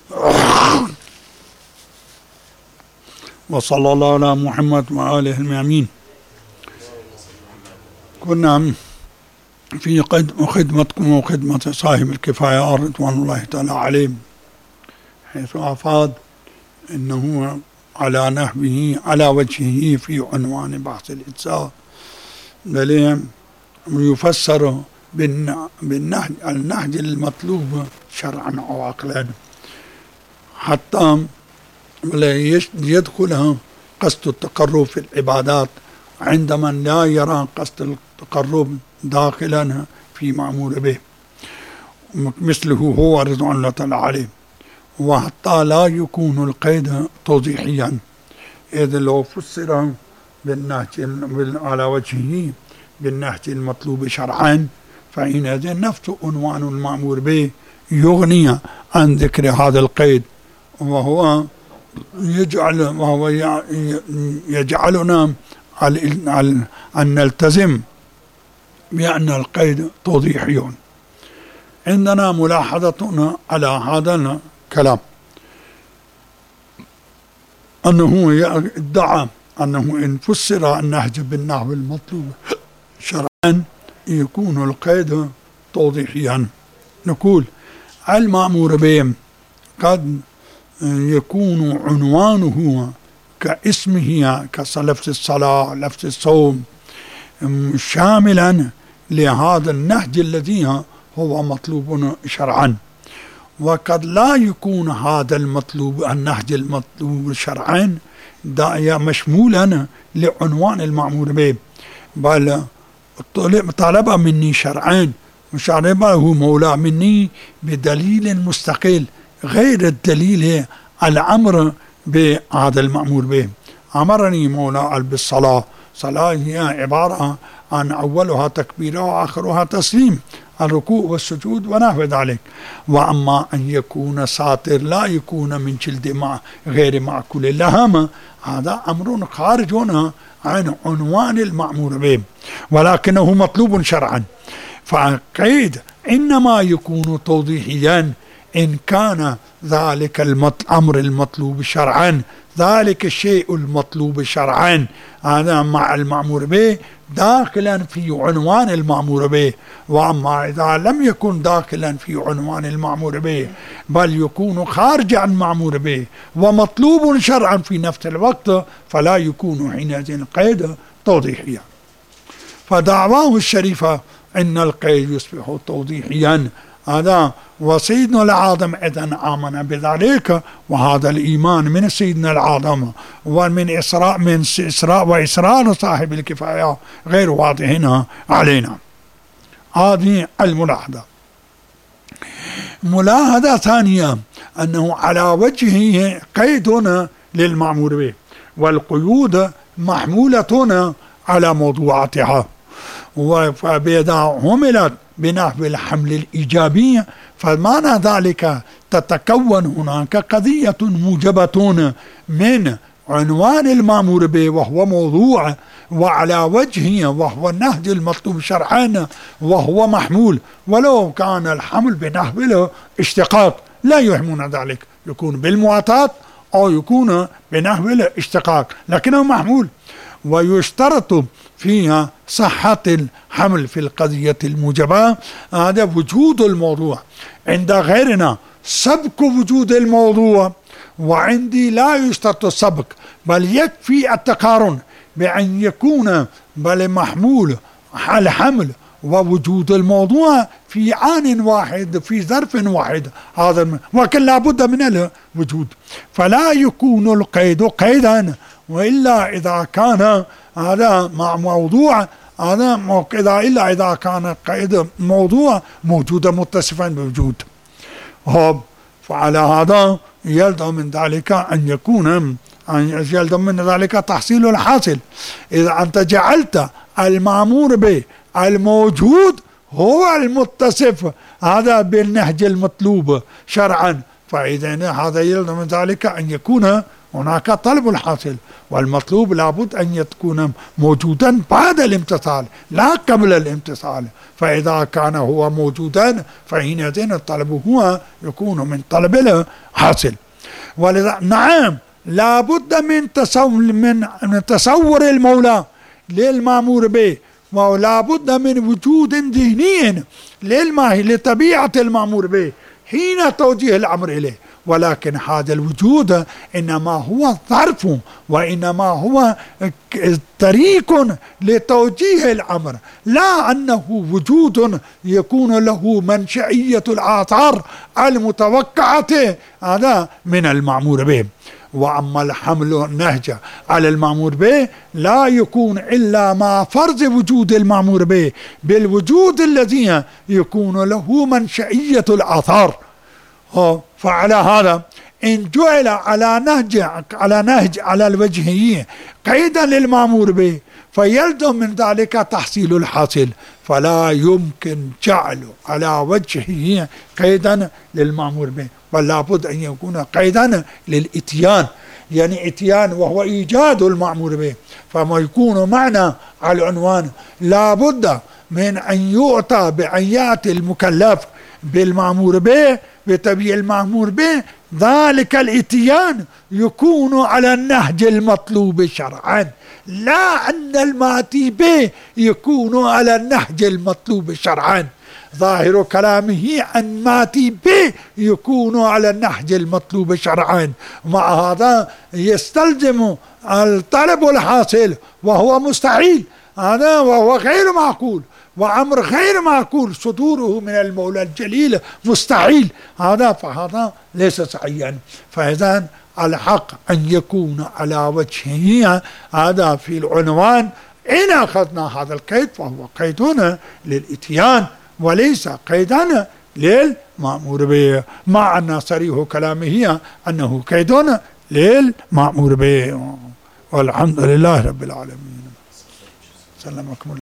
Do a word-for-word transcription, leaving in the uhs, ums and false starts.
وصلى الله على محمد وآله الميامين. كنا في خدمتكم وخدمة صاحب الكفاية رضوان الله تعالى عليه، حيث أفاد إنه على نحوه على وجهه في عنوان بحث الإجزاء، بل يفسر بالنهج النهج المطلوب شرعا أو عقلا، حتى ولا يدخلها قصد التقرب في العبادات عند من لا يرى قصد التقرب داخلا في مأمور به، مثله هو رضوان الله تعالى عليه. وحتى لا يكون القيد توضيحيا، إذ لو فسر بالنهج على وجهه بالنهج المطلوب شرعا فإن نفس عنوان المأمور به يغني عن ذكر هذا القيد، وهو يجعل وهو يجعلنا أن نلتزم بأن القيد توضيحي. عندنا ملاحظة على هذا الكلام، أنه ادعى أنه إن فسر النهج بالنحو المطلوب شرعا يكون القيد توضيحيا. نقول المأمور به قد يكون عنوانه كاسمه كلفظ الصلاة لفظ الصوم شاملا لهذا النهج الذي هو مطلوب شرعا، وقد لا يكون هذا المطلوب النهج المطلوب شرعا مشمولا لعنوان المأمور به، بل طلب مني شرعا وشربه مولى مني بدليل مستقل غير الدليل الأمر بهذا المأمور به. أمرني مولى بالصلاة، صلاة هي عبارة عن أولها تكبير وآخرها تسليم، الركوع والسجود ونحو ذلك. وأما أن يكون ساتر لا يكون من جلد مع غير معقول اللحم، هذا أمر خارج عن عنوان المأمور به، ولكنه مطلوب شرعا. فقيد إنما يكون توضيحيا إن كان ذلك الأمر المطلوب شرعا، ذلك الشيء المطلوب شرعا هذا مع المأمور به داخلا في عنوان المأمور به. وأما إذا لم يكن داخلا في عنوان المأمور به بل يكون خارج عن المأمور به ومطلوب شرعا في نفس الوقت، فلا يكون حينئذ القيد توضيحيا. فدعواه الشريفة إن القيد يصبح توضيحيا هذا، وسيدنا العظم إذن آمن بذلك، وهذا الإيمان من سيدنا العظم ومن إسراء من إسراء وإسرار صاحب الكفاية غير واضحين علينا. هذه الملاحظة. ملاحظة ثانية أنه على وجهه قيد للمأمور به، والقيود محمولة على موضوعاتها، فإذا هملت بنحو الحمل الإيجابي فمعنى ذلك تتكون هناك قضية موجبة من عنوان المأمور به وهو موضوع، وعلى وجهه وهو النهج المطلوب شرعا وهو محمول، ولو كان الحمل بنحو الاشتقاق لا يهمنا ذلك، يكون بالمعطات أو يكون بنحو الاشتقاق لكنه محمول. ويشترط فيها صحة الحمل في القضية الموجبة هذا وجود الموضوع، عند غيرنا سبق وجود الموضوع، وعندي لا يشترط السبق بل يكفي التقارن بأن يكون بل محمول الحمل ووجود الموضوع في آن واحد في ظرف واحد، هذا وكان لابد من الوجود، فلا يكون القيد قيدا وإلا إذا كان هذا مع موضوع هذا إذا إلا إذا كان قيد موضوع موجودا متصفا بوجود. فعلى هذا يلزم من ذلك أن يكون أن يلزم من ذلك تحصيل الحاصل. إذا أنت جعلت المأمور به الموجود هو المتصف هذا بالنهج المطلوب شرعا، فإذا هذا يلزم من ذلك أن يكون هناك طلب الحاصل، والمطلوب لابد أن يكون موجودا بعد الامتثال لا قبل الامتثال، فإذا كان هو موجودا فحينئذ الطلب هو يكون من طلب الحاصل. ولذا نعم لابد من تصور من تصور المولى للمأمور به، ولا بد من وجود ذهني للماهي لطبيعة المأمور به حين توجيه الأمر إليه، ولكن هذا الوجود إنما هو ظرف وإنما هو طريق لتوجيه الأمر، لا أنه وجود يكون له منشئية الآثار المتوقعة هذا من المأمور به. وأما الحمل النهج على المأمور به لا يكون إلا مع فرض وجود المأمور به بالوجود الذي يكون له منشئية الآثار. فعلى هذا إن جعل على نهج على نهج على الوجهية قيدا للمأمور به فيلزم من ذلك تحصيل الحاصل، فلا يمكن جعله على وجهه قيدا للمأمور به، بل لابد أن يكون قيدا للإتيان، يعني إتيان وهو إيجاد المأمور به. فما يكون معنى على العنوان لابد من أن يؤتى بأن يأتي المكلف بالمأمور به بتبيع المأمور به، ذلك الإتيان يكون على النهج المطلوب شرعا، لا أن الماتي به يكون على النهج المطلوب شرعا. ظاهر كلامه أن ماتي به يكون على النهج المطلوب شرعا، مع هذا يستلزم الطلب الحاصل وهو مستحيل، هذا وهو غير معقول، وأمر غير معقول صدوره من المولى الجليل مستحيل، هذا فهذا ليس صحيحا. فإذا الحق أن يكون على وجهه هذا في العنوان. إن أخذنا هذا القيد فهو قيدنا للإتيان وليس قيدنا للمأمور به، مع أن صريح كلامه أنه قيدنا للمأمور به. والحمد لله رب العالمين. سلمكم الله.